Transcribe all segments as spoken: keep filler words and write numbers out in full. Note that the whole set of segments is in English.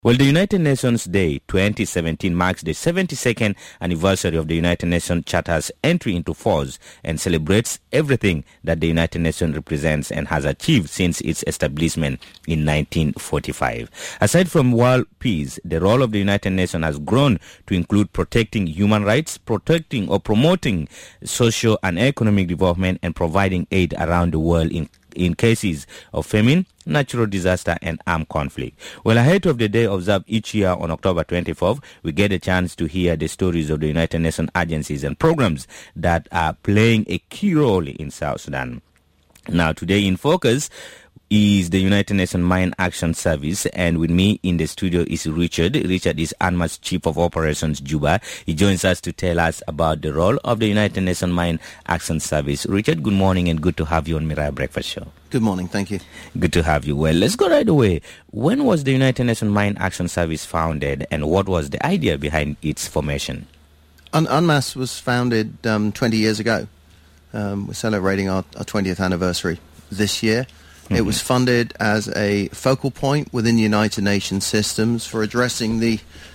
Well, the United Nations Day twenty seventeen marks the seventy-second anniversary of the United Nations Charter's entry into force and celebrates everything that the United Nations represents and has achieved since its establishment in nineteen forty-five. Aside from world peace, the role of the United Nations has grown to include protecting human rights, protecting or promoting social and economic development, and providing aid around the world in in cases of famine, natural disaster, and armed conflict. Well, ahead of the day observed each year on October twenty-fourth, we get a chance to hear the stories of the United Nations agencies and programs that are playing a key role in South Sudan. Now, today in focus is the United Nations Mine Action Service, and with me in the studio is Richard. Richard is UNMA's Chief of Operations, Juba. He joins us to tell us about the role of the United Nations Mine Action Service. Richard, good morning and good to have you on Mirai Breakfast Show. Good morning, thank you. Good to have you. Well, let's go right away. When was the United Nations Mine Action Service founded, and what was the idea behind its formation? Un- UNMAS was founded um, twenty years ago. Um, we're celebrating our, our twentieth anniversary this year. Mm-hmm. It was funded as a focal point within the United Nations systems for addressing the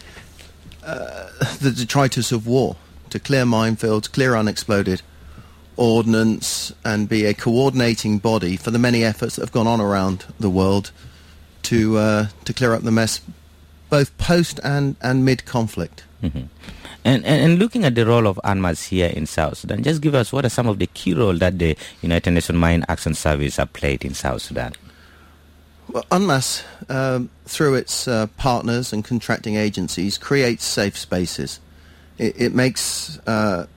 uh, the detritus of war, to clear minefields, clear unexploded ordnance, and be a coordinating body for the many efforts that have gone on around the world to uh, to clear up the mess, both post and, and mid-conflict. Mm-hmm. And, and and looking at the role of UNMAS here in South Sudan, just give us what are some of the key roles that the United Nations Mine Action Service have played in South Sudan? Well, UNMAS, um, through its uh, partners and contracting agencies, creates safe spaces. It, it makes uh,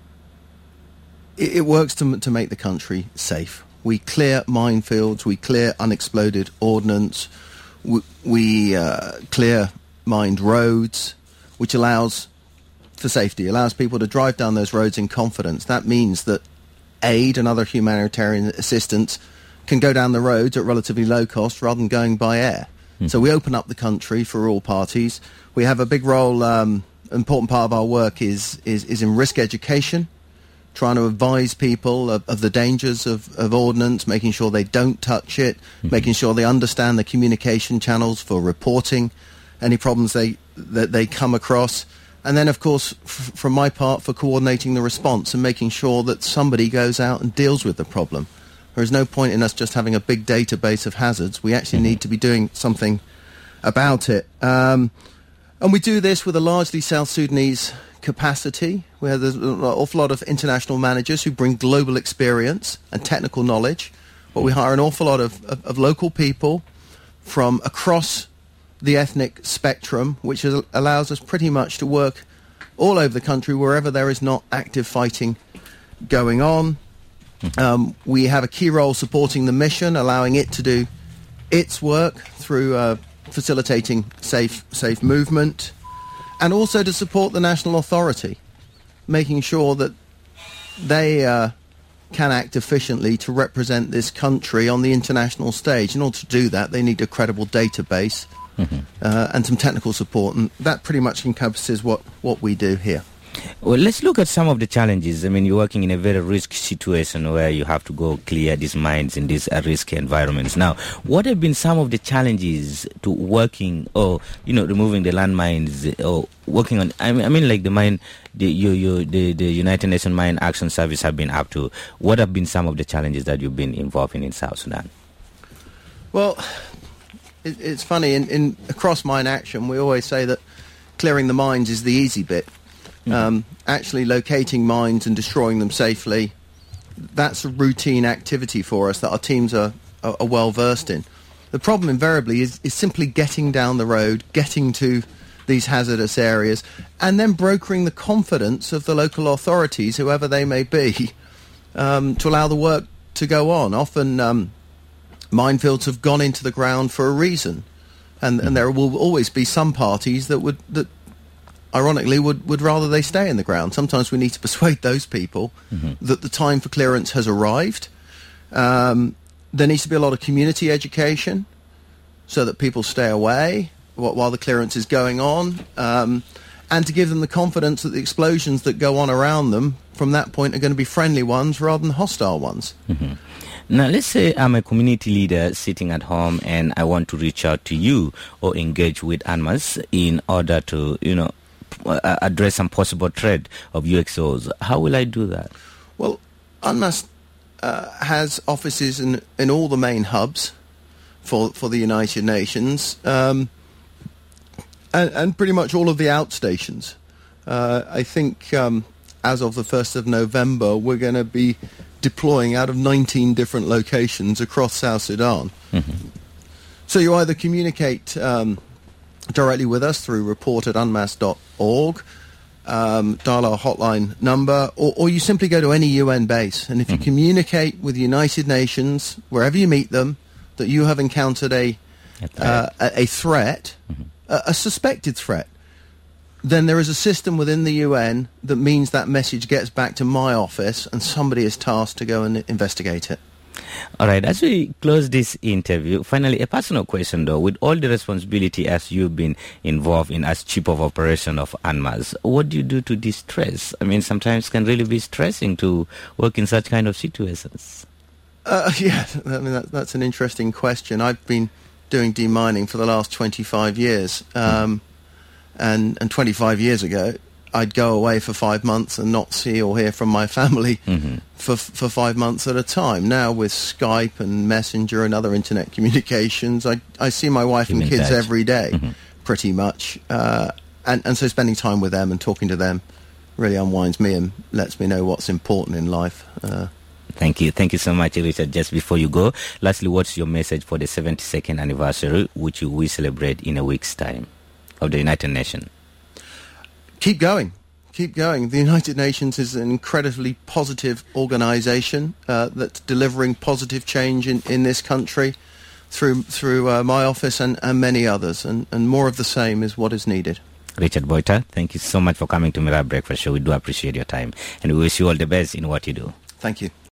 it, it works to to make the country safe. We clear minefields, we clear unexploded ordnance, we, we uh, clear mined roads, which allows for safety, allows people to drive down those roads in confidence. That means that aid and other humanitarian assistance can go down the roads at relatively low cost rather than going by air. Mm. So we open up the country for all parties. We have a big role, um, important part of our work is, is, is in risk education, trying to advise people of, of the dangers of, of ordnance, making sure they don't touch it, mm-hmm. making sure they understand the communication channels for reporting any problems they that they come across. And then, of course, f- from my part, for coordinating the response and making sure that somebody goes out and deals with the problem. There is no point in us just having a big database of hazards. We actually need to be doing something about it. Um, and we do this with a largely South Sudanese capacity, where there's an awful lot of international managers who bring global experience and technical knowledge. But we hire an awful lot of, of, of local people from across the ethnic spectrum, which is, allows us pretty much to work all over the country wherever there is not active fighting going on. Mm-hmm. Um, we have a key role supporting the mission, allowing it to do its work through uh, facilitating safe safe movement, and also to support the national authority, making sure that they uh, can act efficiently to represent this country on the international stage. In order to do that, they need a credible database. Mm-hmm. Uh, and some technical support, and that pretty much encompasses what, what we do here. Well, let's look at some of the challenges. I mean, you're working in a very risky situation where you have to go clear these mines in these uh, risky environments. Now, what have been some of the challenges to working or, you know, removing the landmines or working on, I mean, I mean like the mine, the, you, you, the, the United Nations Mine Action Service have been up to? What have been some of the challenges that you've been involved in in South Sudan? Well, it, it's funny, in, in across mine action, we always say that clearing the mines is the easy bit. Mm-hmm. Um, actually locating mines and destroying them safely, that's a routine activity for us that our teams are, are, are well versed in. The problem invariably is, is simply getting down the road, getting to these hazardous areas, and then brokering the confidence of the local authorities, whoever they may be, um, to allow the work to go on. Often um, minefields have gone into the ground for a reason, and, and there will always be some parties that would that ironically would, would rather they stay in the ground. Sometimes we need to persuade those people mm-hmm. that the time for clearance has arrived. Um, there needs to be a lot of community education so that people stay away while the clearance is going on, um, and to give them the confidence that the explosions that go on around them from that point are going to be friendly ones rather than hostile ones. Mm-hmm. Now, let's say I'm a community leader sitting at home and I want to reach out to you or engage with UNMAS in order to, you know, uh, address some possible threat of U X Os. How will I do that? Well, UNMAS uh, has offices in, in all the main hubs for, for the United Nations, um, and, and pretty much all of the outstations. Uh, I think um, as of the first of November, we're going to be deploying out of nineteen different locations across South Sudan. Mm-hmm. So you either communicate um, directly with us through report at unmass dot org, um, dial our hotline number, or, or you simply go to any U N base. And if you mm-hmm. communicate with the United Nations, wherever you meet them, that you have encountered a, a threat, uh, a, a, threat mm-hmm. a, a suspected threat, then there is a system within the U N that means that message gets back to my office and somebody is tasked to go and investigate it. All right, as we close this interview, finally, a personal question though. With all the responsibility as you've been involved in as chief of operation of UNMAS, what do you do to de-stress? I mean, sometimes it can really be stressing to work in such kind of situations. Uh, yeah, I mean, that, that's an interesting question. I've been doing demining for the last twenty-five years. Um, mm. And, and twenty-five years ago, I'd go away for five months and not see or hear from my family mm-hmm. for for five months at a time. Now with Skype and Messenger and other internet communications, I, I see my wife Keep and kids touch. every day, mm-hmm. pretty much. Uh, and, and so spending time with them and talking to them really unwinds me and lets me know what's important in life. Uh, Thank you. Thank you so much, Richard. Just before you go, lastly, what's your message for the seventy-second anniversary, which you will celebrate in a week's time, of the United Nations? Keep going. Keep going. The United Nations is an incredibly positive organisation uh, that's delivering positive change in, in this country through through uh, my office and, and many others. And, and more of the same is what is needed. Richard Boita, thank you so much for coming to Mirror Breakfast Show. We do appreciate your time. And we wish you all the best in what you do. Thank you.